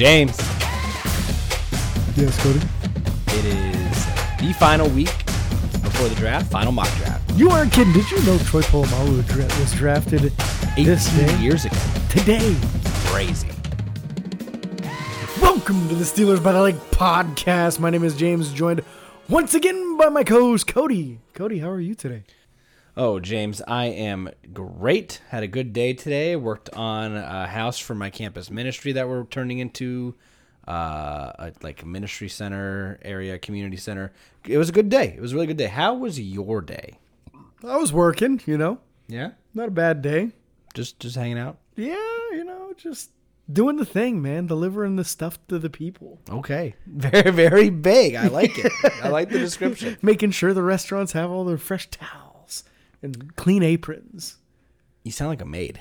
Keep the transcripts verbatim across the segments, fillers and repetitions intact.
James. Yes, Cody. It is the final week before the draft, final mock draft. You aren't kidding. Did you know Troy Polamalu dra- was drafted this day? years ago. Today. Crazy. Welcome to the Steelers by the Lake podcast. My name is James, joined once again by my co-host, Cody. Cody, how are you today? Oh, James, I am great. Had a good day today. Worked on a house for my campus ministry that we're turning into uh, a, like a ministry center area, community center. It was a good day. It was a really good day. How was your day? I was working, you know. Yeah? Not a bad day. Just just hanging out? Yeah, you know, just doing the thing, man. Delivering the stuff to the people. Okay. Very, very big. I like it. I like the description. Making sure the restaurants have all their fresh towels and clean aprons. You sound like a maid.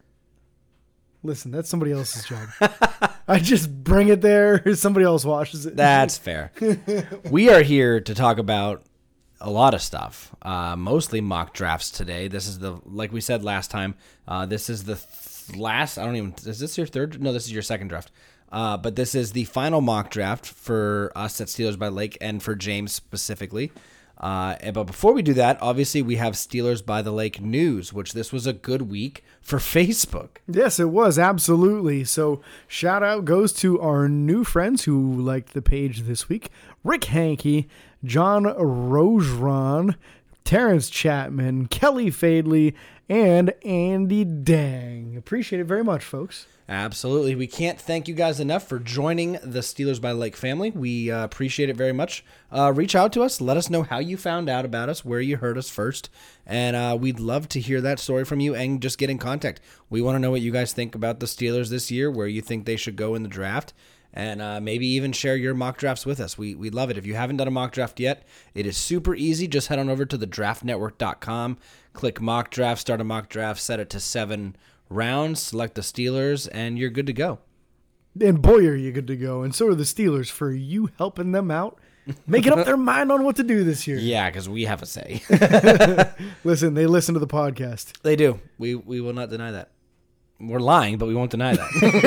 Listen, that's somebody else's job. I just bring it there. Somebody else washes it. That's fair. We are here to talk about a lot of stuff, uh, mostly mock drafts today. This is the, like we said last time, uh, this is the th- last, I don't even, is this your third? No, this is your second draft. Uh, but this is the final mock draft for us at Steelers by Lake and for James specifically. Uh, and, but before we do that, obviously we have Steelers by the Lake news, which this was a good week for Facebook. Yes, it was. Absolutely. So shout out goes to our new friends who liked the page this week. Rick Hankey, John Rogeron, Terrence Chapman, Kelly Fadley, and Andy Dang. Appreciate it very much, folks. Absolutely. We can't thank you guys enough for joining the Steelers by Lake family. We uh, appreciate it very much. Uh, reach out to us. Let us know how you found out about us, where you heard us first. And uh, we'd love to hear that story from you and just get in contact. We want to know what you guys think about the Steelers this year, where you think they should go in the draft, and uh, maybe even share your mock drafts with us. We, we'd love it. If you haven't done a mock draft yet, it is super easy. Just head on over to the draft network dot com, click mock draft, start a mock draft, set it to seven rounds, select the Steelers, and you're good to go. And boy, are you good to go. And so are the Steelers for you helping them out, making up their mind on what to do this year. Yeah, because we have a say. Listen, they listen to the podcast. They do. We we will not deny that. We're lying, but we won't deny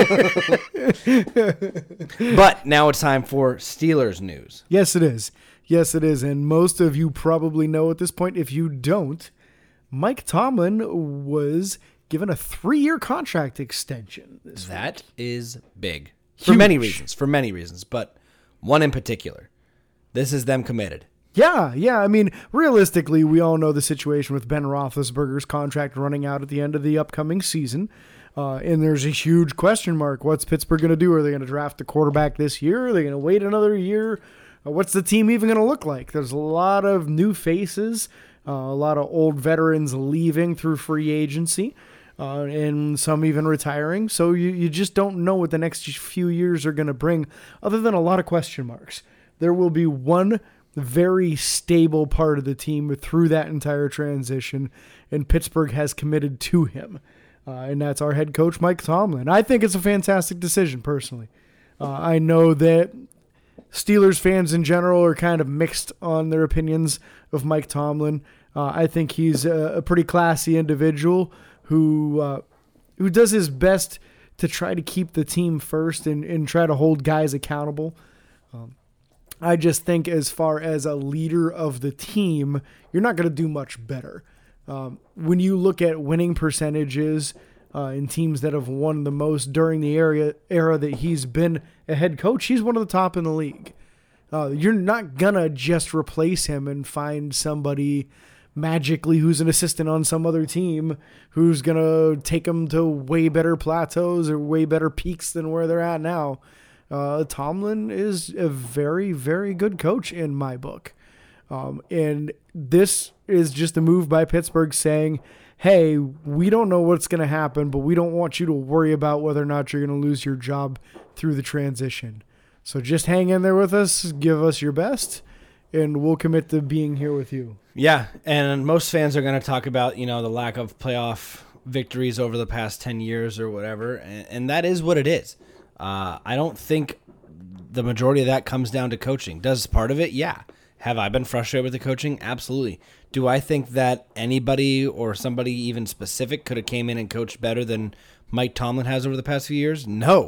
that. But now it's time for Steelers news. Yes, it is. Yes, it is. And most of you probably know at this point. If you don't, Mike Tomlin was given a three-year contract extension this That week. is big. For Huge. many reasons. For many reasons. But one in particular. This is them committed. Yeah, yeah. I mean, realistically, we all know the situation with Ben Roethlisberger's contract running out at the end of the upcoming season. Uh, and there's a huge question mark. What's Pittsburgh going to do? Are they going to draft a quarterback this year? Are they going to wait another year? Uh, what's the team even going to look like? There's a lot of new faces, uh, a lot of old veterans leaving through free agency. Uh, and some even retiring. So you, you just don't know what the next few years are going to bring, other than a lot of question marks. There will be one very stable part of the team through that entire transition, and Pittsburgh has committed to him. Uh, and that's our head coach, Mike Tomlin. I think it's a fantastic decision, personally. Uh, I know that Steelers fans in general are kind of mixed on their opinions of Mike Tomlin. Uh, I think he's a, a pretty classy individual who uh, who does his best to try to keep the team first and, and try to hold guys accountable. Um, I just think as far as a leader of the team, you're not going to do much better. Um, when you look at winning percentages uh, in teams that have won the most during the area, era that he's been a head coach, he's one of the top in the league. Uh, you're not going to just replace him and find somebody magically who's an assistant on some other team who's going to take them to way better plateaus or way better peaks than where they're at now. Uh, Tomlin is a very, very good coach in my book. Um, and this is just a move by Pittsburgh saying, hey, we don't know what's going to happen, but we don't want you to worry about whether or not you're going to lose your job through the transition. So just hang in there with us, give us your best, and we'll commit to being here with you. Yeah, and most fans are going to talk about, you know, the lack of playoff victories over the past ten years or whatever, and, and that is what it is. Uh, I don't think the majority of that comes down to coaching. Does part of it? Yeah. Have I been frustrated with the coaching? Absolutely. Do I think that anybody or somebody even specific could have came in and coached better than Mike Tomlin has over the past few years? No.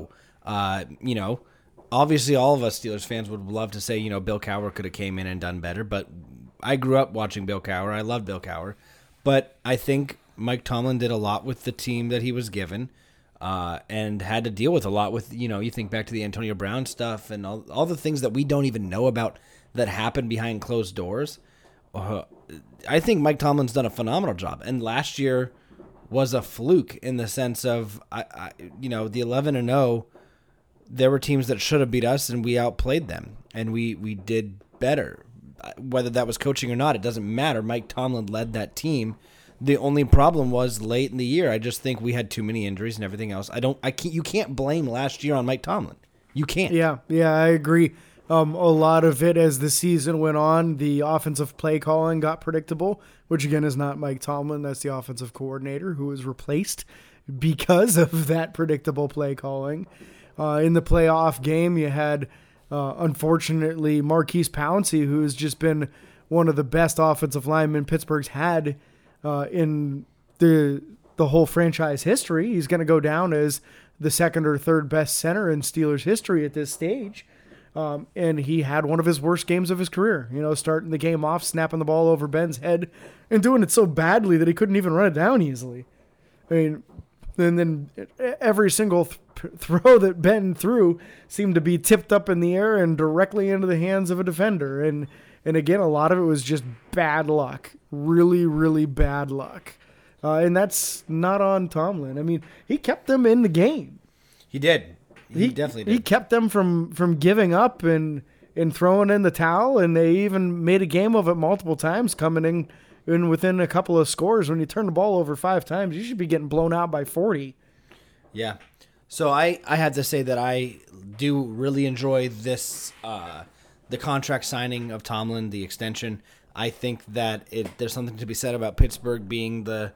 Uh, you know, obviously all of us Steelers fans would love to say, you know, Bill Cowher could have came in and done better, but I grew up watching Bill Cowher. I love Bill Cowher. But I think Mike Tomlin did a lot with the team that he was given, uh, and had to deal with a lot with, you know, you think back to the Antonio Brown stuff and all, all the things that we don't even know about that happened behind closed doors. Uh, I think Mike Tomlin's done a phenomenal job. And last year was a fluke in the sense of, I, I you know, the eleven and oh, there were teams that should have beat us, and we outplayed them, and we, we did better. Whether that was coaching or not, it doesn't matter. Mike Tomlin led that team. The only problem was late in the year. I just think we had too many injuries and everything else. I don't. I can't. You can't blame last year on Mike Tomlin. You can't. Yeah, yeah, I agree. Um, a lot of it as the season went on, the offensive play calling got predictable, which again is not Mike Tomlin. That's the offensive coordinator who was replaced because of that predictable play calling. Uh, in the playoff game, you had, uh, unfortunately, Marquise Pouncey, who has just been one of the best offensive linemen Pittsburgh's had uh, in the the whole franchise history. He's going to go down as the second or third best center in Steelers history at this stage. Um, and he had one of his worst games of his career, you know, starting the game off, snapping the ball over Ben's head and doing it so badly that he couldn't even run it down easily. I mean, and then every single th- throw that Ben threw seemed to be tipped up in the air and directly into the hands of a defender. And, and again, a lot of it was just bad luck, really, really bad luck. Uh, and that's not on Tomlin. I mean, he kept them in the game. He did. He, he definitely did. He kept them from, from giving up and, and throwing in the towel, and they even made a game of it multiple times, coming in, in within a couple of scores. When you turn the ball over five times, you should be getting blown out by forty. Yeah. So I, I have to say that I do really enjoy this, uh, the contract signing of Tomlin, the extension. I think that it there's something to be said about Pittsburgh being the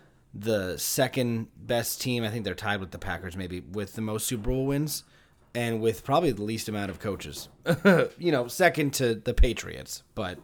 the second best team. I think they're tied with the Packers maybe with the most Super Bowl wins and with probably the least amount of coaches. You know, second to the Patriots. But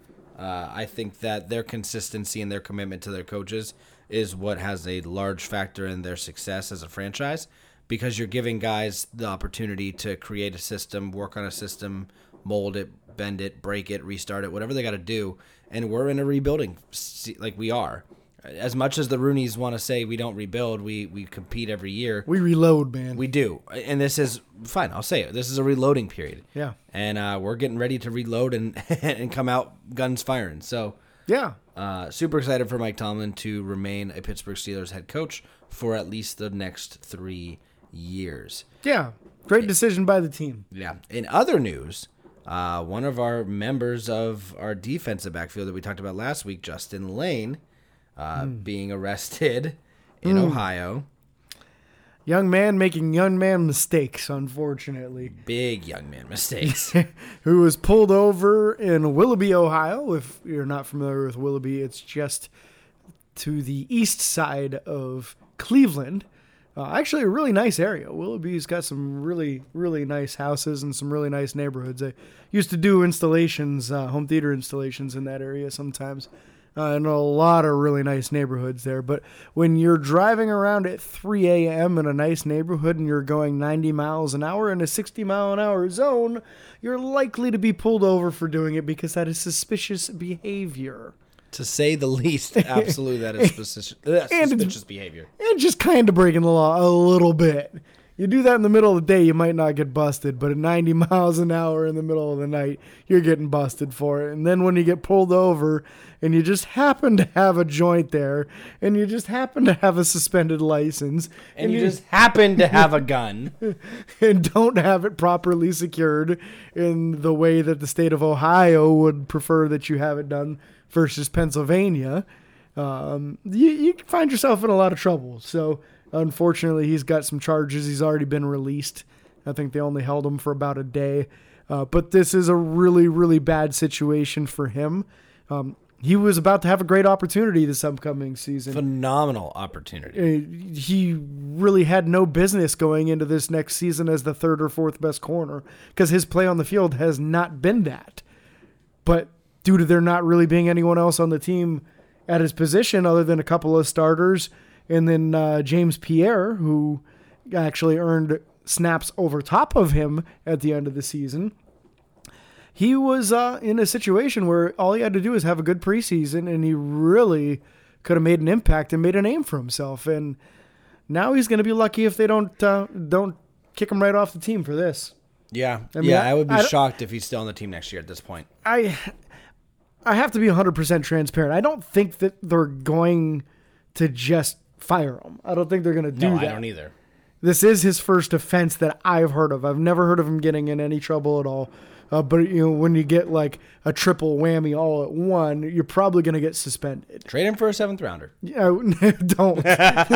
uh, I think that their consistency and their commitment to their coaches is what has a large factor in their success as a franchise, because you're giving guys the opportunity to create a system, work on a system, mold it, bend it, break it, restart it, whatever they got to do. And we're in a rebuilding, like we are. As much as the Rooneys want to say we don't rebuild, we we compete every year. We reload, man. We do. And this is, fine, I'll say it, this is a reloading period. Yeah. And uh, we're getting ready to reload and and come out guns firing. So, yeah. Uh, super excited for Mike Tomlin to remain a Pittsburgh Steelers head coach for at least the next three years. Yeah. Great decision by the team. Yeah. In other news, uh, one of our members of our defensive backfield that we talked about last week, Justin Lane, uh, mm. being arrested in mm. Ohio. Young man making young man mistakes, unfortunately. Big young man mistakes. Who was pulled over in Willoughby, Ohio. If you're not familiar with Willoughby, it's just to the east side of Cleveland. Uh, actually, a really nice area. Willoughby's got some really, really nice houses and some really nice neighborhoods. I used to do installations, uh, home theater installations in that area sometimes. Uh, and a lot of really nice neighborhoods there. But when you're driving around at three a.m. in a nice neighborhood and you're going ninety miles an hour in a sixty mile an hour zone, you're likely to be pulled over for doing it because that is suspicious behavior. To say the least, absolutely, that is suspicious, uh, suspicious behavior. And just kind of breaking the law a little bit. You do that in the middle of the day, you might not get busted, but at ninety miles an hour in the middle of the night, you're getting busted for it. And then when you get pulled over and you just happen to have a joint there and you just happen to have a suspended license and, and you, you just happen to have a gun and don't have it properly secured in the way that the state of Ohio would prefer that you have it done versus Pennsylvania, um, you, you can find yourself in a lot of trouble. So unfortunately, he's got some charges. He's already been released. I think they only held him for about a day. Uh, but this is a really, really bad situation for him. Um, he was about to have a great opportunity this upcoming season. Phenomenal opportunity. Uh, he really had no business going into this next season as the third or fourth best corner because his play on the field has not been that. But due to there not really being anyone else on the team at his position other than a couple of starters, and then uh, James Pierre, who actually earned snaps over top of him at the end of the season, he was uh, in a situation where all he had to do was have a good preseason, and he really could have made an impact and made a name for himself. And now he's going to be lucky if they don't uh, don't kick him right off the team for this. Yeah, I mean, yeah, I, I would be I, shocked if he's still on the team next year at this point. I I have to be one hundred percent transparent. I don't think that they're going to just fire him. I don't think they're going to do no, that. I don't either. This is his first offense that I've heard of. I've never heard of him getting in any trouble at all. Uh, but you know, when you get like a triple whammy all at one, you're probably going to get suspended. Trade him for a seventh rounder. Yeah, don't.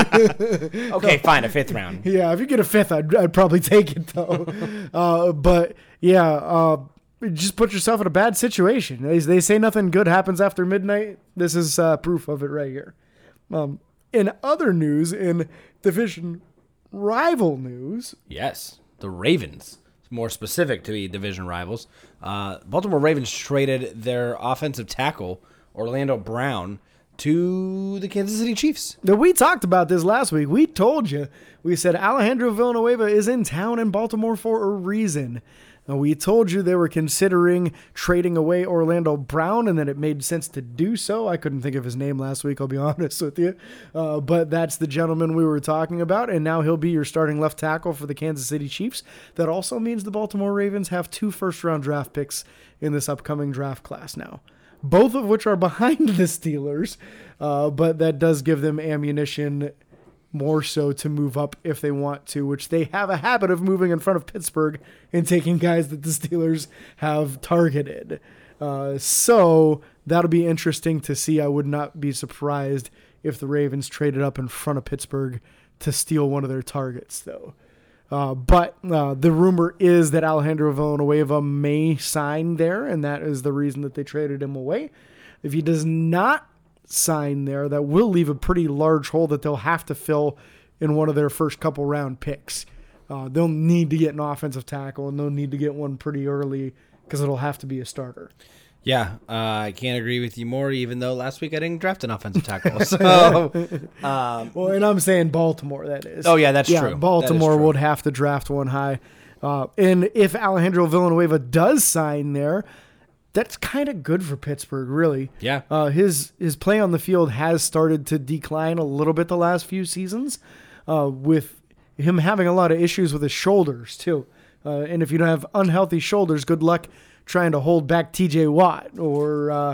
Okay, fine, a fifth round. Yeah, if you get a fifth, I'd, I'd probably take it though. uh, but yeah, uh, just put yourself in a bad situation. They, they say nothing good happens after midnight. This is uh, proof of it right here. Um, in other news, in division rival news, Yes, the Ravens. More specific to the division rivals. Uh, Baltimore Ravens traded their offensive tackle, Orlando Brown, to the Kansas City Chiefs. now, we talked about this last week. We told you. We said Alejandro Villanueva is in town in Baltimore for a reason. Now, we told you they were considering trading away Orlando Brown and that it made sense to do so. I couldn't think of his name last week, I'll be honest with you. Uh, but that's the gentleman we were talking about, and now he'll be your starting left tackle for the Kansas City Chiefs. That also means the Baltimore Ravens have two first-round draft picks in this upcoming draft class now, both of which are behind the Steelers, uh, but that does give them ammunition more so to move up if they want to, which they have a habit of moving in front of Pittsburgh and taking guys that the Steelers have targeted. Uh, so that'll be interesting to see. I would not be surprised if the Ravens traded up in front of Pittsburgh to steal one of their targets, though. Uh, but uh, the rumor is that Alejandro Villanueva may sign there, and that is the reason that they traded him away. If he does not sign there, that will leave a pretty large hole that they'll have to fill in one of their first couple round picks. Uh, they'll need to get an offensive tackle, and they'll need to get one pretty early because it'll have to be a starter. Yeah, uh, I can't agree with you more, even though last week I didn't draft an offensive tackle. So, um, Well, and I'm saying Baltimore, that is. Oh, yeah, that's yeah, true. Baltimore That is true. would have to draft one high. Uh, and if Alejandro Villanueva does sign there, that's kind of good for Pittsburgh, really. Yeah. Uh, his his play on the field has started to decline a little bit the last few seasons, uh, with him having a lot of issues with his shoulders, too. Uh, and if you don't have unhealthy shoulders, good luck trying to hold back T J Watt or uh,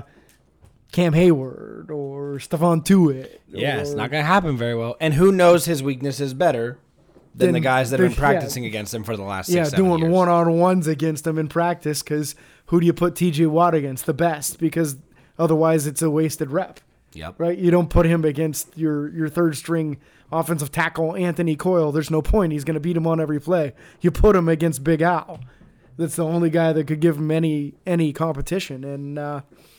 Cam Hayward or Stephon Tuitt. yeah, or, it's not going to happen very well. And who knows his weakness is better than Then the guys that have been there's- yeah. practicing against him for the last six, Yeah, seven doing years. one-on-ones against him in practice, because who do you put T J Watt against? The best, because otherwise it's a wasted rep, Yep. right? You don't put him against your, your third-string offensive tackle, Anthony Coyle. There's no point. He's going to beat him on every play. You put him against Big Al. That's the only guy that could give him any any competition. And, uh,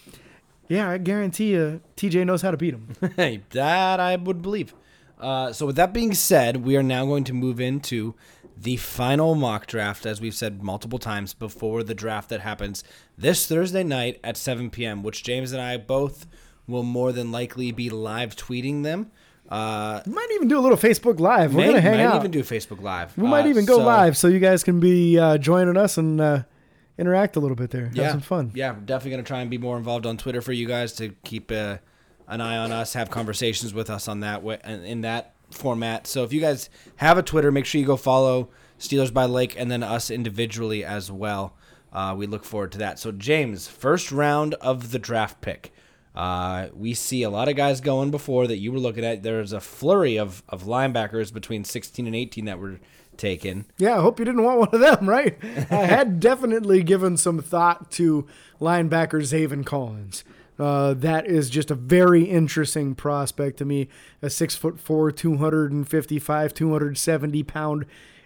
yeah, I guarantee you T J knows how to beat him. Hey, that I would believe. Uh, so with that being said, we are now going to move into the final mock draft, as we've said multiple times before the draft that happens this Thursday night at seven p.m., which James and I both will more than likely be live tweeting them. Uh, We might even do a little Facebook Live. We're may, going to hang might out. even do Facebook Live. We might Uh, even go so- live so you guys can be uh, joining us and uh, interact a little bit there. Have Yeah, some fun. Yeah, we're definitely going to try and be more involved on Twitter for you guys to keep uh, an eye on us, have conversations with us on that way, in that format. So if you guys have a Twitter, make sure you go follow Steelers by Lake and then us individually as well. Uh, we look forward to that. So James, first round of the draft pick. Uh, we see a lot of guys going before that you were looking at. There's a flurry of, of linebackers between sixteen and eighteen that were taken. Yeah, I hope you didn't want one of them, right? I had definitely given some thought to linebacker Zaven Collins. Uh, that is just a very interesting prospect to me. A six foot four, two hundred fifty-five, two hundred seventy pound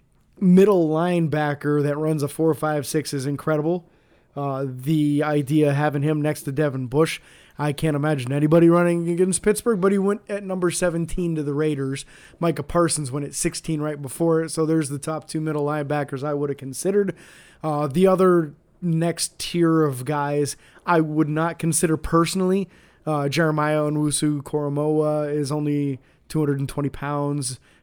middle linebacker that runs a four five six is incredible. Uh, the idea of having him next to Devin Bush, I can't imagine anybody running against Pittsburgh, but he went at number seventeen to the Raiders. Micah Parsons went at sixteen right before it, so there's the top two middle linebackers I would have considered. Uh, the other next tier of guys I would not consider personally. Uh, Jeremiah Owusu-Koramoah is only two hundred twenty pounds.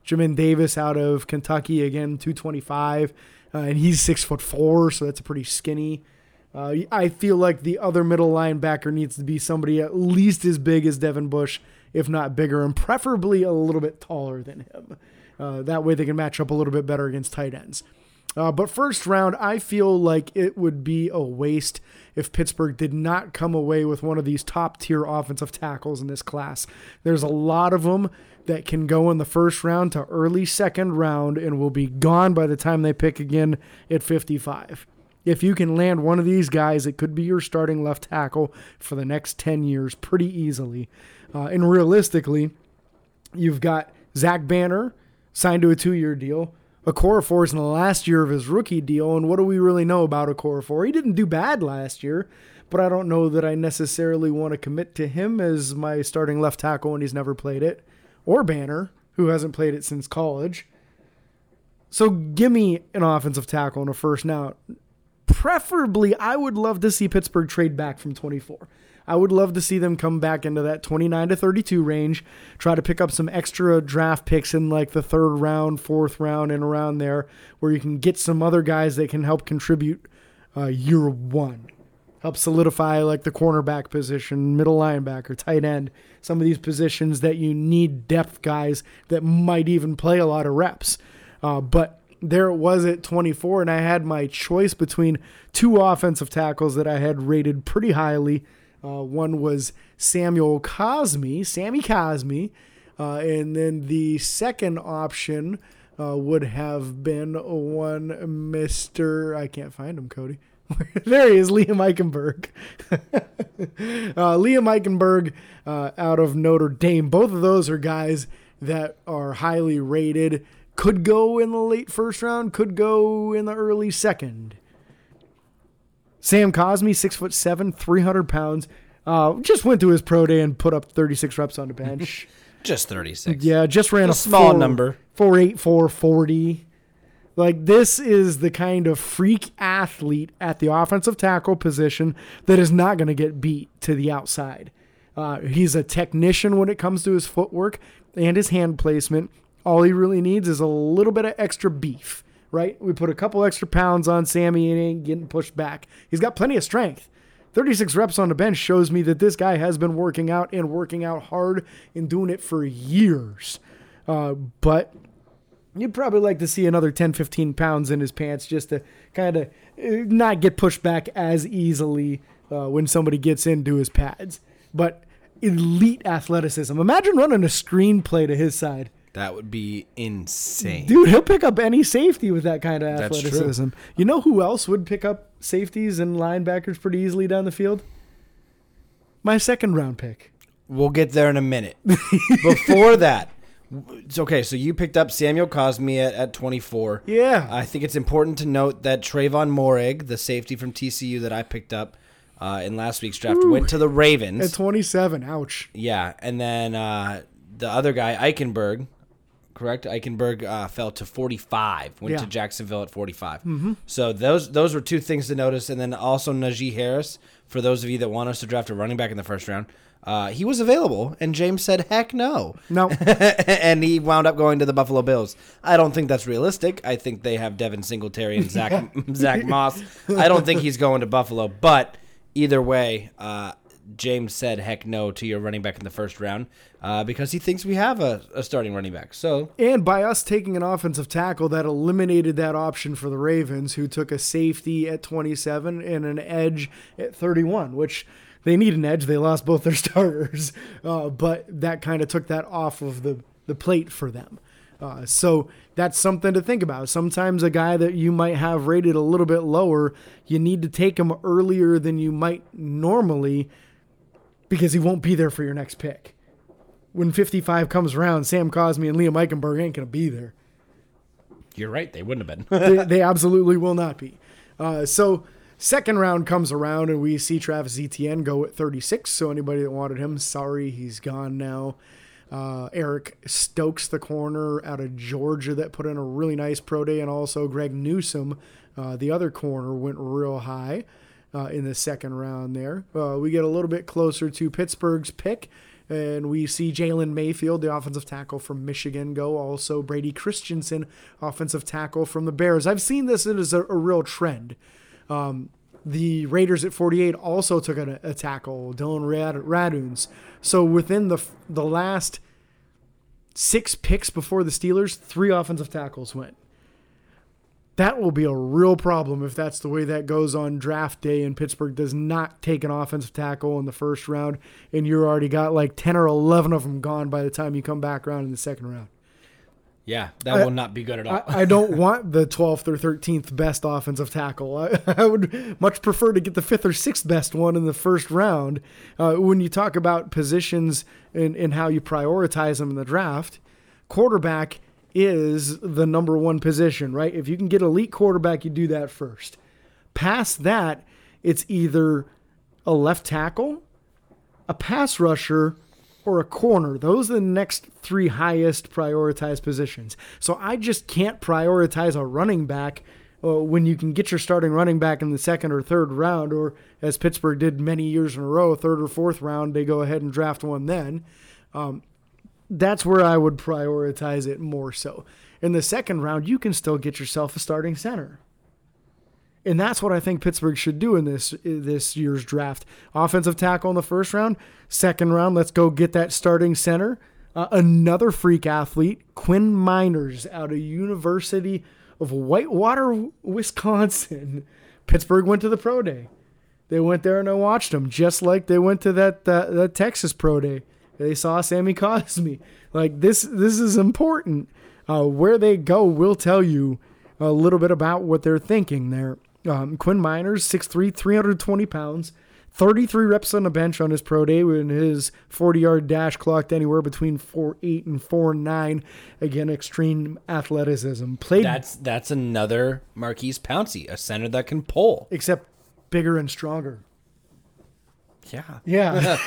Jamin Davis out of Kentucky, again, two twenty-five, uh, and he's six foot four, so that's a pretty skinny. Uh, I feel like the other middle linebacker needs to be somebody at least as big as Devin Bush, if not bigger, and preferably a little bit taller than him. Uh, that way they can match up a little bit better against tight ends. Uh, but first round, I feel like it would be a waste if Pittsburgh did not come away with one of these top-tier offensive tackles in this class. There's a lot of them that can go in the first round to early second round and will be gone by the time they pick again at fifty-five. If you can land one of these guys, it could be your starting left tackle for the next ten years pretty easily. Uh, and realistically, you've got Zach Banner signed to a two-year deal. Okorafor is in the last year of his rookie deal, and what do we really know about Okorafor? He didn't do bad last year, but I don't know that I necessarily want to commit to him as my starting left tackle when he's never played it. Or Banner, who hasn't played it since college. So give me an offensive tackle in a first now. Preferably, I would love to see Pittsburgh trade back from twenty-four. I would love to see them come back into that twenty-nine to thirty-two range, try to pick up some extra draft picks in like the third round, fourth round, and around there, where you can get some other guys that can help contribute uh, year one. Help solidify like the cornerback position, middle linebacker, tight end, some of these positions that you need depth guys that might even play a lot of reps. Uh, but there it was at twenty-four, and I had my choice between two offensive tackles that I had rated pretty highly. Uh, one was Samuel Cosmi, Sammy Cosmi, uh, and then the second option uh, would have been one Mister I can't find him, Cody. There he is, Liam Eichenberg. uh, Liam Eichenberg uh, out of Notre Dame. Both of those are guys that are highly rated. Could go in the late first round, could go in the early second. Sam Cosmi, six foot seven, three hundred pounds. Uh, just went to his pro day and put up thirty-six reps on the bench. Just thirty-six. Yeah, just ran a, a small four, number. four eight, four forty. Like, this is the kind of freak athlete at the offensive tackle position that is not going to get beat to the outside. Uh, he's a technician when it comes to his footwork and his hand placement. All he really needs is a little bit of extra beef, right? We put a couple extra pounds on Sammy and he ain't getting pushed back. He's got plenty of strength. thirty-six reps on the bench shows me that this guy has been working out and working out hard and doing it for years. Uh, but you'd probably like to see another ten, fifteen pounds in his pants just to kind of not get pushed back as easily uh, when somebody gets into his pads. But elite athleticism. Imagine running a screenplay to his side. That would be insane. Dude, he'll pick up any safety with that kind of That's athleticism. true. You know who else would pick up safeties and linebackers pretty easily down the field? My second round pick. We'll get there in a minute. Before that, it's okay, so you picked up Samuel Cosmi at, at twenty-four. Yeah. I think it's important to note that Trayvon Morig, the safety from T C U that I picked up uh, in last week's draft, Ooh. went to the Ravens. At twenty-seven. Ouch. Yeah, and then uh, the other guy, Eichenberg, correct? Eichenberg uh, fell to forty-five, went Yeah. to Jacksonville at forty-five. Mm-hmm. So those those were two things to notice. And then also Najee Harris, for those of you that want us to draft a running back in the first round, uh, he was available, and James said, heck no. No. And he wound up going to the Buffalo Bills. I don't think that's realistic. I think they have Devin Singletary and Zach, Zach Moss. I don't think he's going to Buffalo. But either way, uh, James said heck no to your running back in the first round uh, because he thinks we have a, a starting running back. So, And by us taking an offensive tackle, that eliminated that option for the Ravens, who took a safety at twenty-seven and an edge at thirty-one, which they need an edge. They lost both their starters, uh, but that kind of took that off of the, the plate for them. Uh, so that's something to think about. Sometimes a guy that you might have rated a little bit lower, you need to take him earlier than you might normally because he won't be there for your next pick. When fifty-five comes around, Sam Cosmi and Liam Eichenberg ain't going to be there. you're right. They wouldn't have been. they, they absolutely will not be. Uh, so second round comes around, and we see Travis Etienne go at thirty-six. So anybody that wanted him, sorry, he's gone now. Uh, Eric Stokes, the corner out of Georgia that put in a really nice pro day, and also Greg Newsome, uh, the other corner, went real high uh, in the second round there. Uh, we get a little bit closer to Pittsburgh's pick, And we see Jalen Mayfield, the offensive tackle from Michigan, go. Also Brady Christensen, offensive tackle from the Bears. I've seen this as a, a real trend. Um, the Raiders at forty-eight also took a, a tackle, Dylan Rad- Raduns. So within the the last six picks before the Steelers, three offensive tackles went. That will be a real problem if that's the way that goes on draft day and Pittsburgh does not take an offensive tackle in the first round and you already got like ten or eleven of them gone by the time you come back around in the second round. Yeah, that I, will not be good at all. I, I don't want the twelfth or thirteenth best offensive tackle. I, I would much prefer to get the fifth or sixth best one in the first round. Uh, when you talk about positions and, and how you prioritize them in the draft, quarterback is the number one position, right? If you can get elite quarterback, you do that first. Past that, it's either a left tackle, a pass rusher, or a corner. Those are the next three highest prioritized positions. So I just can't prioritize a running back uh, when you can get your starting running back in the second or third round, or as Pittsburgh did many years in a row, third or fourth round, they go ahead and draft one then. Um, That's where I would prioritize it more so. In the second round, you can still get yourself a starting center. And that's what I think Pittsburgh should do in this this year's draft. Offensive tackle in the first round. Second round, let's go get that starting center. Uh, another freak athlete, Quinn Miners, out of University of Whitewater, Wisconsin. Pittsburgh went to the pro day. They went there and I watched them, just like they went to that, that, that Texas pro day. They saw Sammy Cosme. Like, this this is important. Uh, where they go will tell you a little bit about what they're thinking there. Um, Quinn Miners, six three, three hundred twenty pounds, thirty-three reps on the bench on his pro day, when his forty-yard dash clocked anywhere between four eight and four nine. Again, extreme athleticism. Played That's that's another Marquise Pouncey, a center that can pull. Except bigger and stronger. Yeah. Yeah.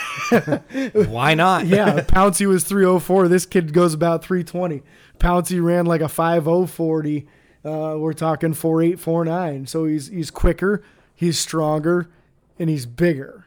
Why not? Yeah. Pouncey was three oh four. This kid goes about three twenty. Pouncey ran like a five oh forty. Uh, we're talking four eight, four nine. So he's he's quicker, he's stronger, and he's bigger.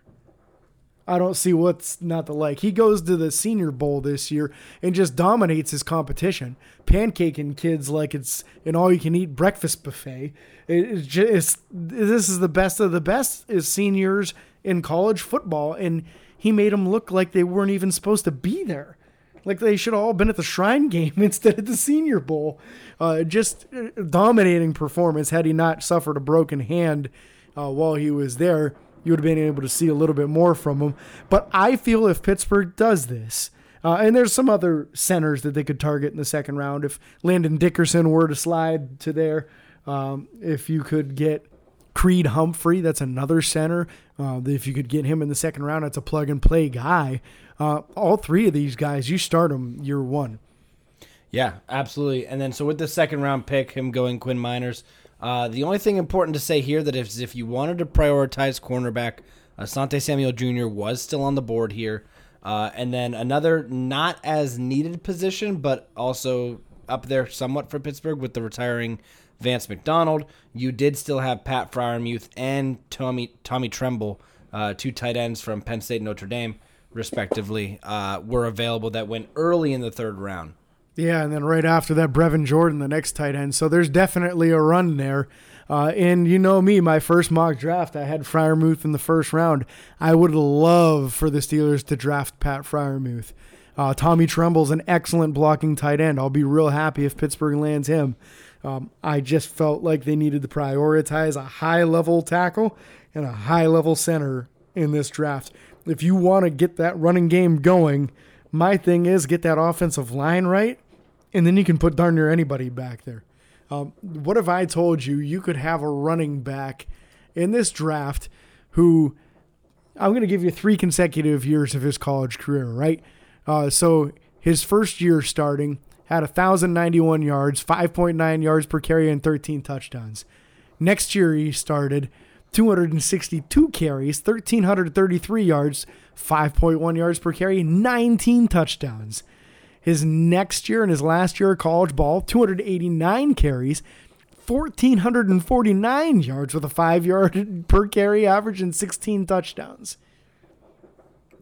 I don't see what's not to like. He goes to the Senior Bowl this year and just dominates his competition, pancaking kids like it's an all-you-can-eat breakfast buffet. It, it's just, this is the best of the best is seniors in college football, and he made them look like they weren't even supposed to be there. Like they should have all been at the Shrine Game instead of the Senior Bowl. Uh, just dominating performance. Had he not suffered a broken hand uh, while he was there, you would have been able to see a little bit more from him. But I feel if Pittsburgh does this, uh, and there's some other centers that they could target in the second round. If Landon Dickerson were to slide to there, um, if you could get Creed Humphrey, that's another center. Uh, if you could get him in the second round, that's a plug-and-play guy. Uh, all three of these guys, you start them year one. Yeah, absolutely. And then so with the second round pick, him going Quinn Miners, uh, the only thing important to say here that if, if you wanted to prioritize cornerback, Asante Samuel Junior was still on the board here. Uh, and then another not as needed position, but also up there somewhat for Pittsburgh with the retiring Vance McDonald. You did still have Pat Freiermuth and Tommy Tommy Tremble, uh, two tight ends from Penn State and Notre Dame, respectively, uh, were available that went early in the third round. Yeah, and then right after that, Brevin Jordan, the next tight end. So there's definitely a run there. Uh, and you know me, my first mock draft, I had Freiermuth in the first round. I would love for the Steelers to draft Pat Freiermuth. Uh, Tommy Tremble's an excellent blocking tight end. I'll be real happy if Pittsburgh lands him. Um, I just felt like they needed to prioritize a high-level tackle and a high-level center in this draft. If you want to get that running game going, my thing is get that offensive line right, and then you can put darn near anybody back there. Um, what if I told you you could have a running back in this draft who, I'm going to give you three consecutive years of his college career, right? Uh, so his first year starting had one thousand ninety-one yards, five point nine yards per carry, and thirteen touchdowns. Next year he started two hundred sixty-two carries, one thousand three hundred thirty-three yards, five point one yards per carry, nineteen touchdowns. His next year and his last year of college ball, two hundred eighty-nine carries, one thousand four hundred forty-nine yards with a five yard per carry average and sixteen touchdowns.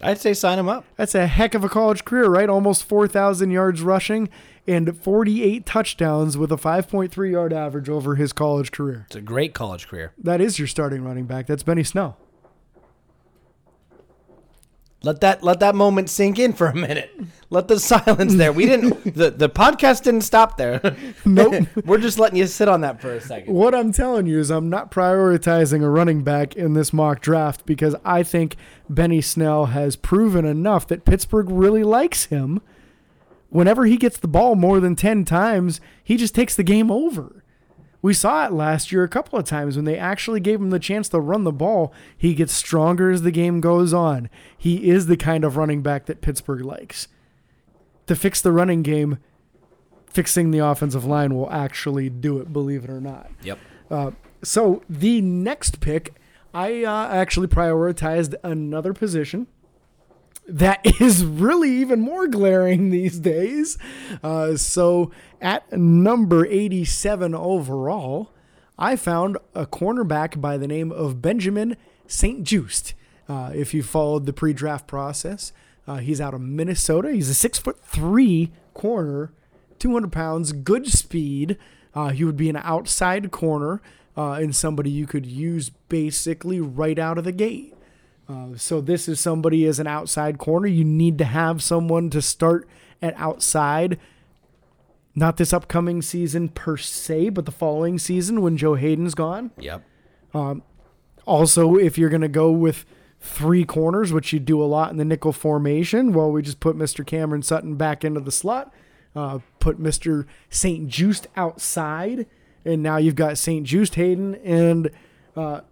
I'd say sign him up. That's a heck of a college career, right? Almost four thousand yards rushing and forty-eight touchdowns with a five point three yard average over his college career. It's a great college career. That is your starting running back. That's Benny Snell. Let that let that moment sink in for a minute. Let the silence there. We didn't the, the podcast didn't stop there. Nope. We're just letting you sit on that for a second. What I'm telling you is I'm not prioritizing a running back in this mock draft because I think Benny Snell has proven enough that Pittsburgh really likes him. Whenever he gets the ball more than ten times, he just takes the game over. We saw it last year a couple of times when they actually gave him the chance to run the ball. He gets stronger as the game goes on. He is the kind of running back that Pittsburgh likes. To fix the running game, fixing the offensive line will actually do it, believe it or not. Yep. Uh, so the next pick, I uh, actually prioritized another position that is really even more glaring these days. Uh, so at number eighty-seven overall, I found a cornerback by the name of Benjamin Saint Juste. Uh, if you followed the pre-draft process, uh, he's out of Minnesota. He's a six foot three corner, two hundred pounds, good speed. Uh, he would be an outside corner uh, and somebody you could use basically right out of the gate. Uh, so this is somebody as an outside corner. You need to have someone to start at outside. Not this upcoming season per se, but the following season when Joe Hayden's gone. Yep. Um, also, if you're going to go with three corners, which you do a lot in the nickel formation, well, we just put Mister Cameron Sutton back into the slot, uh, put Mister Saint Juste outside, and now you've got Saint Juste, Hayden, and uh,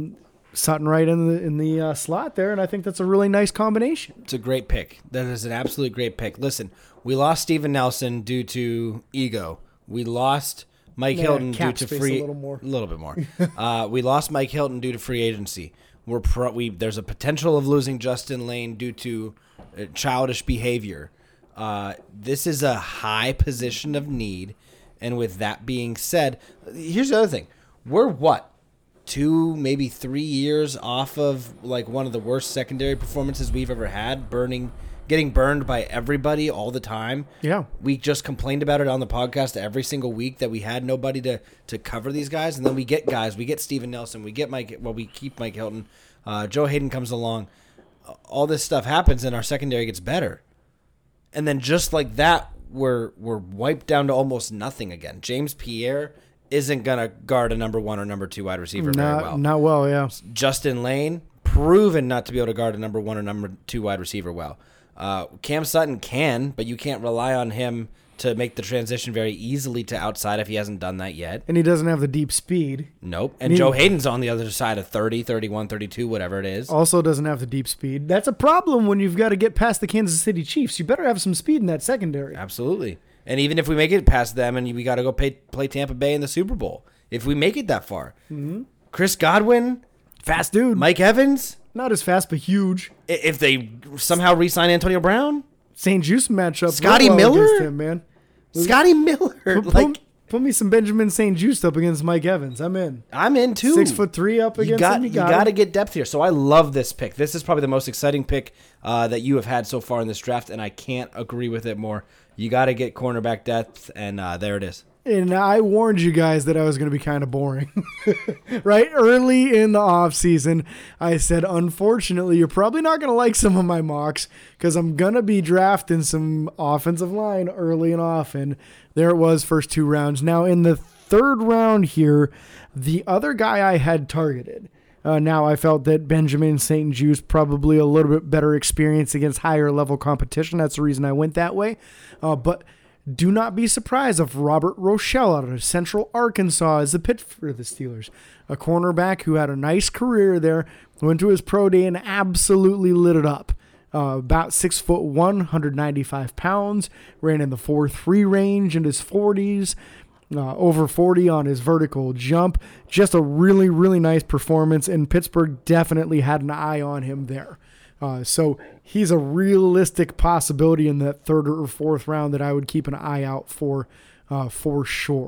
Sutton right in the in the uh, slot there, and I think that's a really nice combination. It's a great pick. That is an absolute great pick. Listen, we lost Steven Nelson due to ego. We lost Mike Yeah, Hilton due cap to space free a little more. a little bit more. uh, we lost Mike Hilton due to free agency. We're pro, we there's a potential of losing Justin Lane due to uh, childish behavior. Uh, this is a high position of need, and with that being said, here's the other thing: we're what? Two, maybe three years off of like one of the worst secondary performances we've ever had, burning, getting burned by everybody all the time. Yeah. We just complained about it on the podcast every single week that we had nobody to, to cover these guys. And then we get guys, we get Steven Nelson, we get Mike, well, we keep Mike Hilton. Uh, Joe Hayden comes along. All this stuff happens and our secondary gets better. And then just like that, we're, we're wiped down to almost nothing again. James Pierre isn't going to guard a number one or number two wide receiver Not, very well. not well, yeah. Justin Lane, proven not to be able to guard a number one or number two wide receiver well. Uh, Cam Sutton can, but you can't rely on him to make the transition very easily to outside if he hasn't done that yet. And he doesn't have the deep speed. Nope. And Joe Hayden's on the other side of thirty, thirty-one, thirty-two, whatever it is. Also doesn't have the deep speed. That's a problem when you've got to get past the Kansas City Chiefs. You better have some speed in that secondary. Absolutely. And even if we make it past them and we got to go pay, play Tampa Bay in the Super Bowl, if we make it that far. Mm-hmm. Chris Godwin, fast dude. Mike Evans. Not as fast, but huge. If they somehow re-sign Antonio Brown. Saint Juste matchup. Scotty well Miller? against him, man. Scotty Miller. Put, like put, put me some Benjamin Saint Juste up against Mike Evans. I'm in. I'm in too. Six foot three up You against got, him. you You got, got to him. get depth here. So I love this pick. This is probably the most exciting pick uh, that you have had so far in this draft, and I can't agree with it more. You got to get cornerback depth, and uh, there it is. And I warned you guys that I was going to be kind of boring. Right? Early in the offseason, I said, unfortunately, you're probably not going to like some of my mocks because I'm going to be drafting some offensive line early and often. There it was, first two rounds. Now, in the third round here, the other guy I had targeted. Uh, now, I felt that Benjamin Saint Juste probably a little bit better experience against higher level competition. That's the reason I went that way. Uh, but do not be surprised if Robert Rochelle out of Central Arkansas is the pick for the Steelers. A cornerback who had a nice career there, went to his pro day and absolutely lit it up. Uh, about six foot one, one hundred ninety-five pounds, ran in the four three range in his forties, uh, over forty on his vertical jump. Just a really, really nice performance, and Pittsburgh definitely had an eye on him there. Uh, so he's a realistic possibility in that third or fourth round that I would keep an eye out for, uh, for sure.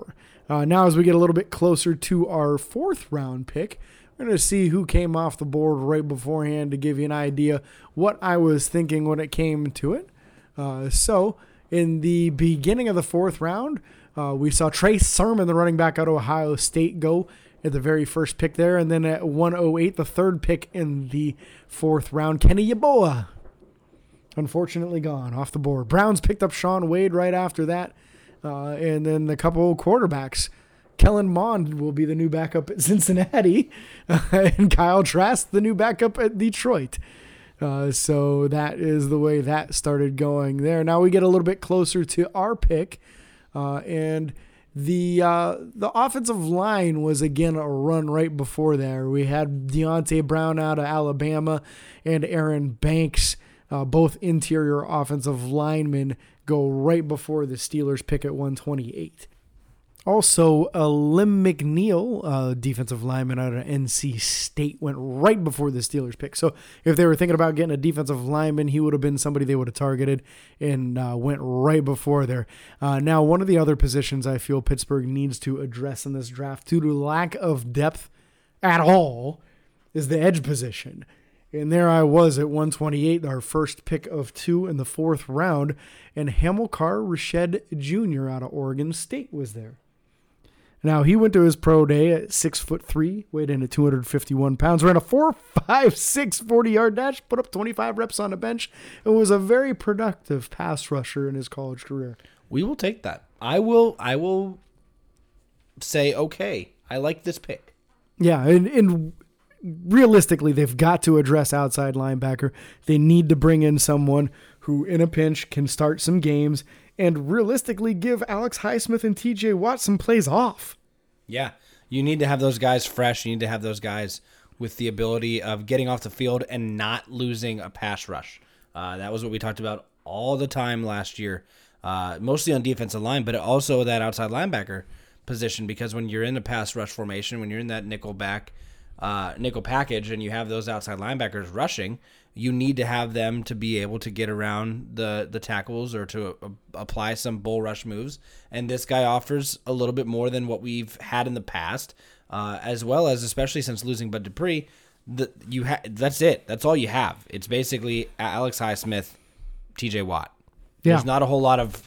Uh, now, as we get a little bit closer to our fourth round pick, we're going to see who came off the board right beforehand to give you an idea what I was thinking when it came to it. Uh, so, in the beginning of the fourth round, uh, we saw Trey Sermon, the running back out of Ohio State, go at the very first pick there. And then at one oh eight, the third pick in the fourth round, Kenny Yeboah, unfortunately gone off the board. Browns picked up Sean Wade right after that. Uh, and then a couple of quarterbacks. Kellen Mond will be the new backup at Cincinnati, uh, and Kyle Trask, the new backup at Detroit. Uh, so that is the way that started going there. Now we get a little bit closer to our pick, uh, and the uh, the offensive line was again a run right before there. We had Deontay Brown out of Alabama and Aaron Banks, uh, both interior offensive linemen, go right before the Steelers pick at one twenty-eight. Also, uh, Lim McNeil, uh, defensive lineman out of N C State, went right before the Steelers pick. So if they were thinking about getting a defensive lineman, he would have been somebody they would have targeted, and uh, went right before there. Uh, now, one of the other positions I feel Pittsburgh needs to address in this draft due to lack of depth at all is the edge position. And there I was at one twenty-eight, our first pick of two in the fourth round, and Hamilcar Rashed Junior out of Oregon State was there. Now, he went to his pro day at six foot three, weighed in at two hundred fifty-one pounds, ran a four five six forty-yard dash, put up twenty-five reps on the bench, and was a very productive pass rusher in his college career. We will take that. I will I will say, okay, I like this pick. Yeah, and, and realistically, they've got to address outside linebacker. They need to bring in someone who, in a pinch, can start some games and realistically give Alex Highsmith and T J Watt some plays off. Yeah, you need to have those guys fresh. You need to have those guys with the ability of getting off the field and not losing a pass rush. Uh, that was what we talked about all the time last year, uh, mostly on defensive line, but also that outside linebacker position, because when you're in a pass rush formation, when you're in that nickel back, uh, nickel package, and you have those outside linebackers rushing, you need to have them to be able to get around the, the tackles or to uh, apply some bull rush moves. And this guy offers a little bit more than what we've had in the past, uh, as well as, especially since losing Bud Dupree, the, you ha- that's it. That's all you have. It's basically Alex Highsmith, T J Watt. Yeah. There's not a whole lot of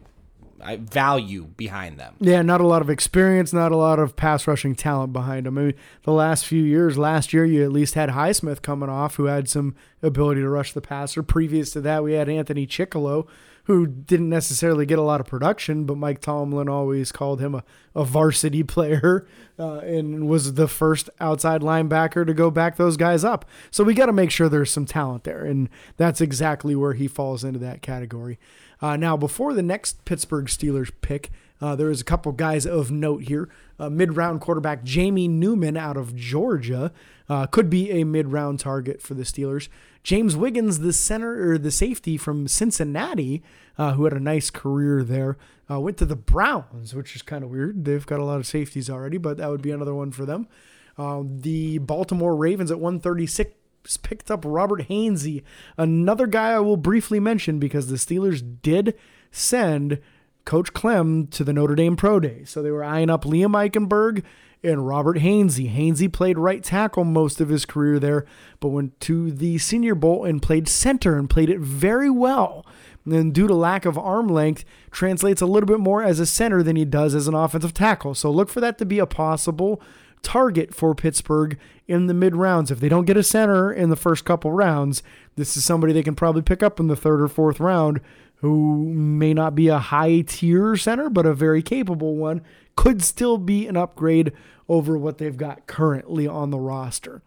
value behind them. Yeah, not a lot of experience, not a lot of pass rushing talent behind them. I mean, the last few years, last year you at least had Highsmith coming off, who had some ability to rush the passer. Previous to that, we had Anthony Chickillo, who didn't necessarily get a lot of production, but Mike Tomlin always called him a, a varsity player, uh, and was the first outside linebacker to go back those guys up. So we got to make sure there's some talent there, and that's exactly where he falls into that category. Uh, now, before the next Pittsburgh Steelers pick, uh, there is a couple guys of note here. Uh, mid-round quarterback Jamie Newman out of Georgia uh, could be a mid-round target for the Steelers. James Wiggins, the center or the safety from Cincinnati, uh, who had a nice career there, uh, went to the Browns, which is kind of weird. They've got a lot of safeties already, but that would be another one for them. Uh, the Baltimore Ravens at one thirty-six picked up Robert Hainsey, another guy I will briefly mention because the Steelers did send Coach Clem to the Notre Dame Pro Day. So they were eyeing up Liam Eichenberg and Robert Hainsey. Hainsey played right tackle most of his career there, but went to the Senior Bowl and played center and played it very well. And then due to lack of arm length, translates a little bit more as a center than he does as an offensive tackle. So look for that to be a possible target for Pittsburgh in the mid rounds. If they don't get a center in the first couple rounds, this is somebody they can probably pick up in the third or fourth round, who may not be a high tier center, but a very capable one, could still be an upgrade over what they've got currently on the roster.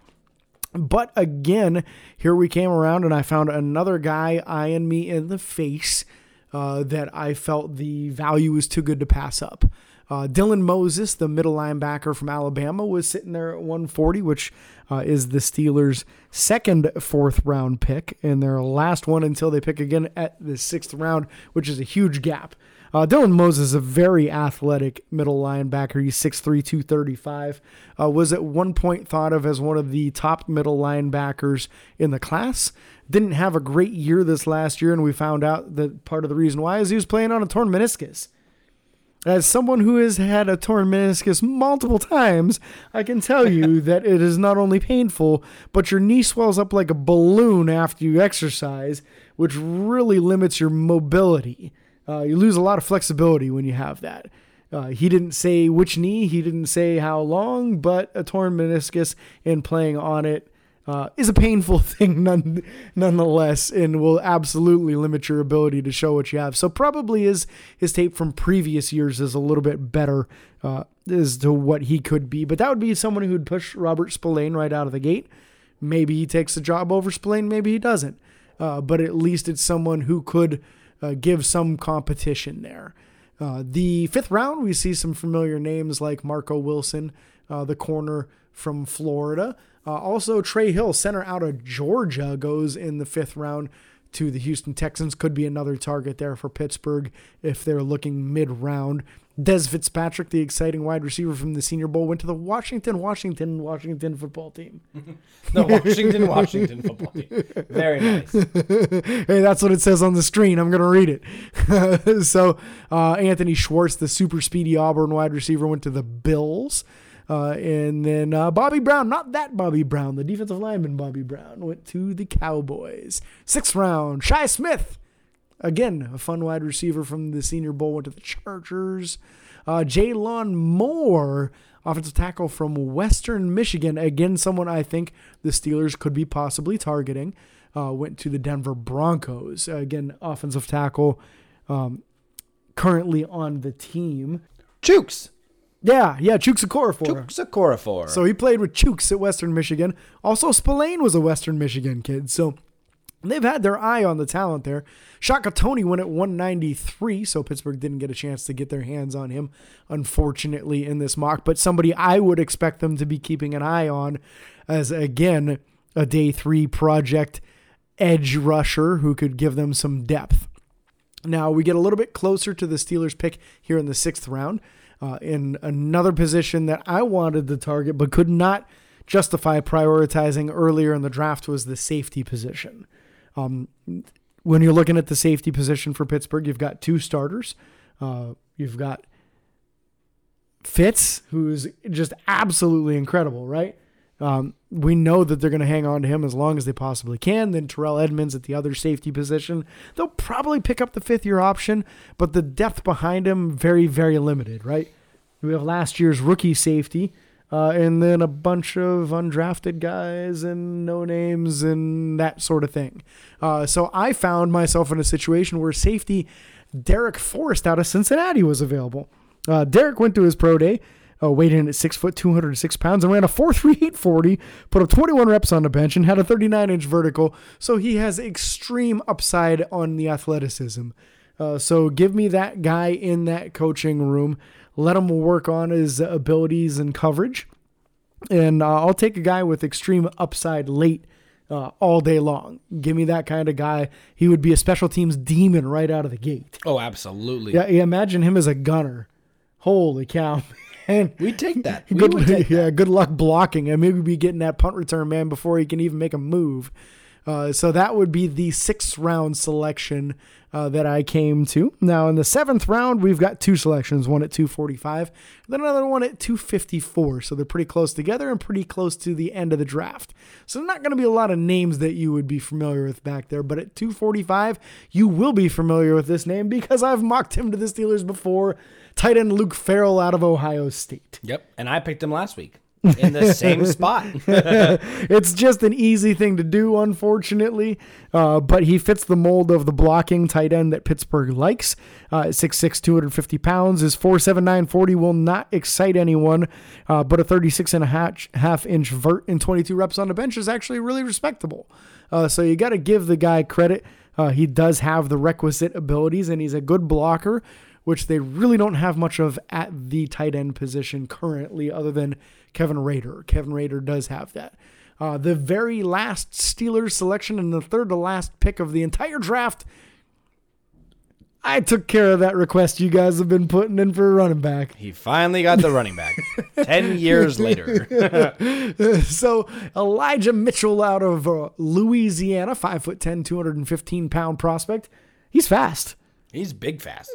But again, here we came around and I found another guy eyeing me in the face uh, that I felt the value was too good to pass up. Uh, Dylan Moses, the middle linebacker from Alabama, was sitting there at one forty, which uh, is the Steelers' second fourth round pick, and their last one until they pick again at the sixth round, which is a huge gap. Uh, Dylan Moses is a very athletic middle linebacker. He's six three, two thirty-five. Uh, was at one point thought of as one of the top middle linebackers in the class. Didn't have a great year this last year, and we found out that part of the reason why is he was playing on a torn meniscus. As someone who has had a torn meniscus multiple times, I can tell you that it is not only painful, but your knee swells up like a balloon after you exercise, which really limits your mobility. Uh, you lose a lot of flexibility when you have that. Uh, he didn't say which knee, he didn't say how long, but a torn meniscus and playing on it uh, is a painful thing none, nonetheless, and will absolutely limit your ability to show what you have. So probably his, his tape from previous years is a little bit better uh, as to what he could be. But that would be someone who would push Robert Spillane right out of the gate. Maybe he takes the job over Spillane, maybe he doesn't. Uh, but at least it's someone who could uh, give some competition there. Uh, the fifth round, we see some familiar names like Marco Wilson, uh, the corner from Florida. Uh, also, Trey Hill, center out of Georgia, goes in the fifth round to the Houston Texans. Could be another target there for Pittsburgh if they're looking mid-round. Des Fitzpatrick, the exciting wide receiver from the Senior Bowl, went to the Washington, Washington, Washington football team. The Washington, Washington football team. Very nice. Hey, that's what it says on the screen. I'm going to read it. so uh, Anthony Schwartz, the super speedy Auburn wide receiver, went to the Bills. Uh, and then uh, Bobby Brown, not that Bobby Brown, the defensive lineman Bobby Brown, went to the Cowboys. Sixth round, Shi Smith. Again, a fun wide receiver from the Senior Bowl, went to the Chargers. Uh, Jaylon Moore, offensive tackle from Western Michigan. Again, someone I think the Steelers could be possibly targeting. Uh, went to the Denver Broncos. Uh, again, offensive tackle um, currently on the team. Chooks. Yeah, yeah, Chooks Okorafor. Chooks Okorafor. So he played with Chooks at Western Michigan. Also, Spillane was a Western Michigan kid. So they've had their eye on the talent there. Shaka Toney went at one ninety-three, so Pittsburgh didn't get a chance to get their hands on him, unfortunately, in this mock. But somebody I would expect them to be keeping an eye on as, again, a day three project edge rusher who could give them some depth. Now, we get a little bit closer to the Steelers pick here in the sixth round. Uh, in another position that I wanted to target but could not justify prioritizing earlier in the draft was the safety position. Um, when you're looking at the safety position for Pittsburgh, you've got two starters. Uh, you've got Fitz, who's just absolutely incredible, right? Um, we know that they're going to hang on to him as long as they possibly can. Then Terrell Edmonds at the other safety position. They'll probably pick up the fifth-year option, but the depth behind him, very, very limited, right? We have last year's rookie safety, uh, and then a bunch of undrafted guys and no names and that sort of thing. Uh, so I found myself in a situation where safety Derek Forrest out of Cincinnati was available. Uh, Derek went to his pro day. Uh, weighed in at six foot, two hundred six pounds, and ran a four three eight forty, put up twenty-one reps on the bench, and had a thirty-nine inch vertical. So he has extreme upside on the athleticism. Uh, so give me that guy in that coaching room. Let him work on his abilities and coverage. And uh, I'll take a guy with extreme upside late uh, all day long. Give me that kind of guy. He would be a special teams demon right out of the gate. Oh, absolutely. Yeah, yeah, imagine him as a gunner. Holy cow. And we take that. We good, would take yeah, that. good luck blocking, and maybe be getting that punt return man before he can even make a move. Uh, so that would be the sixth round selection uh, that I came to. Now in the seventh round, we've got two selections: one at two forty-five, then another one at two fifty-four. So they're pretty close together and pretty close to the end of the draft. So not going to be a lot of names that you would be familiar with back there, but at two forty-five, you will be familiar with this name because I've mocked him to the Steelers before. Tight end Luke Farrell out of Ohio State. Yep, and I picked him last week in the same spot. It's just an easy thing to do, unfortunately, uh, but he fits the mold of the blocking tight end that Pittsburgh likes. Uh, six six, two hundred fifty pounds. His four seven nine forty will not excite anyone, uh, but a thirty-six and a half, half inch vert and twenty-two reps on the bench is actually really respectable. Uh, so you got to give the guy credit. Uh, he does have the requisite abilities, and he's a good blocker, which they really don't have much of at the tight end position currently other than Kevin Rader. Kevin Rader does have that. Uh, the very last Steelers selection and the third to last pick of the entire draft, I took care of that request you guys have been putting in for a running back. He finally got the running back. Ten years later. So Elijah Mitchell out of uh, Louisiana, five foot ten, two hundred fifteen pound prospect. He's fast. He's big fast.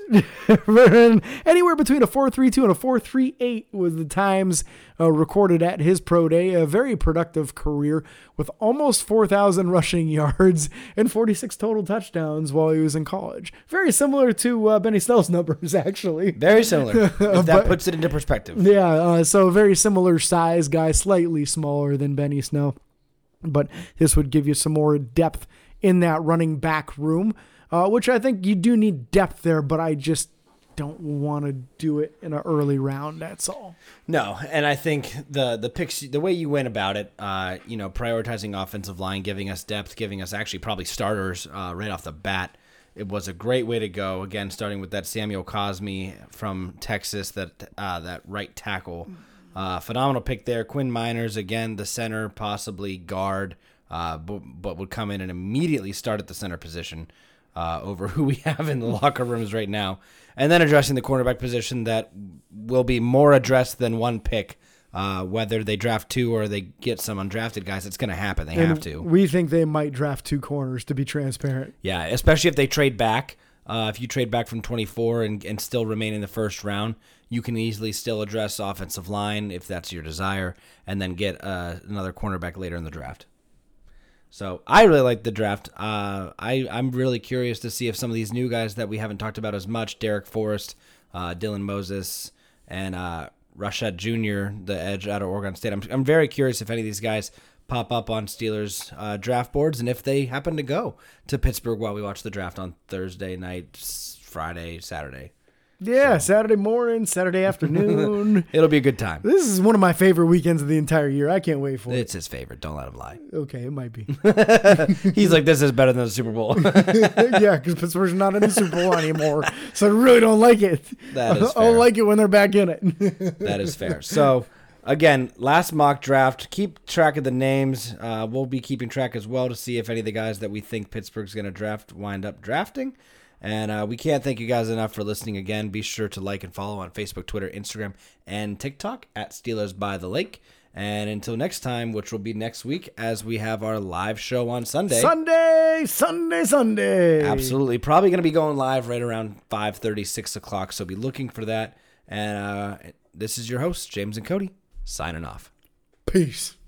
Anywhere between a four three two and a four three eight was the times uh, recorded at his pro day. A very productive career with almost four thousand rushing yards and forty-six total touchdowns while he was in college. Very similar to uh, Benny Snell's numbers, actually. Very similar, if that But- puts it into perspective. Yeah, uh, so very similar size guy, slightly smaller than Benny Snell. But this would give you some more depth in that running back room. Uh, which I think you do need depth there, but I just don't want to do it in an early round. That's all. No, and I think the the picks, the way you went about it, uh, you know, prioritizing offensive line, giving us depth, giving us actually probably starters uh, right off the bat, it was a great way to go. Again, starting with that Samuel Cosme from Texas, that uh, that right tackle, uh, phenomenal pick there. Quinn Miners, again, the center, possibly guard, uh, but, but would come in and immediately start at the center position. Uh, over who we have in the locker rooms right now. And then addressing the cornerback position that will be more addressed than one pick. Uh, whether they draft two or they get some undrafted guys, it's going to happen. They And have to. We think they might draft two corners, to be transparent. Yeah, especially if they trade back. Uh, if you trade back from twenty-four and, and still remain in the first round, you can easily still address offensive line if that's your desire, and then get uh, another cornerback later in the draft. So I really like the draft. Uh, I, I'm really curious to see if some of these new guys that we haven't talked about as much, Derek Forrest, uh, Dylan Moses, and uh, Rashad Junior, the edge out of Oregon State. I'm, I'm very curious if any of these guys pop up on Steelers uh, draft boards and if they happen to go to Pittsburgh while we watch the draft on Thursday night, Friday, Saturday. Yeah, so. Saturday morning, Saturday afternoon. It'll be a good time. This is one of my favorite weekends of the entire year. I can't wait for it. It's his favorite. Don't let him lie. Okay, it might be. He's like, this is better than the Super Bowl. Yeah, because Pittsburgh's not in the Super Bowl anymore, so I really don't like it. That is I don't fair. like it when they're back in it. That is fair. So, again, last mock draft. Keep track of the names. Uh, we'll be keeping track as well to see if any of the guys that we think Pittsburgh's going to draft wind up drafting. And uh, we can't thank you guys enough for listening again. Be sure to like and follow on Facebook, Twitter, Instagram, and TikTok at Steelers by the Lake. And until next time, which will be next week, as we have our live show on Sunday. Sunday, Sunday, Sunday. Absolutely. Probably going to be going live right around five thirty, six o'clock. So be looking for that. And uh, this is your host, James and Cody, signing off. Peace.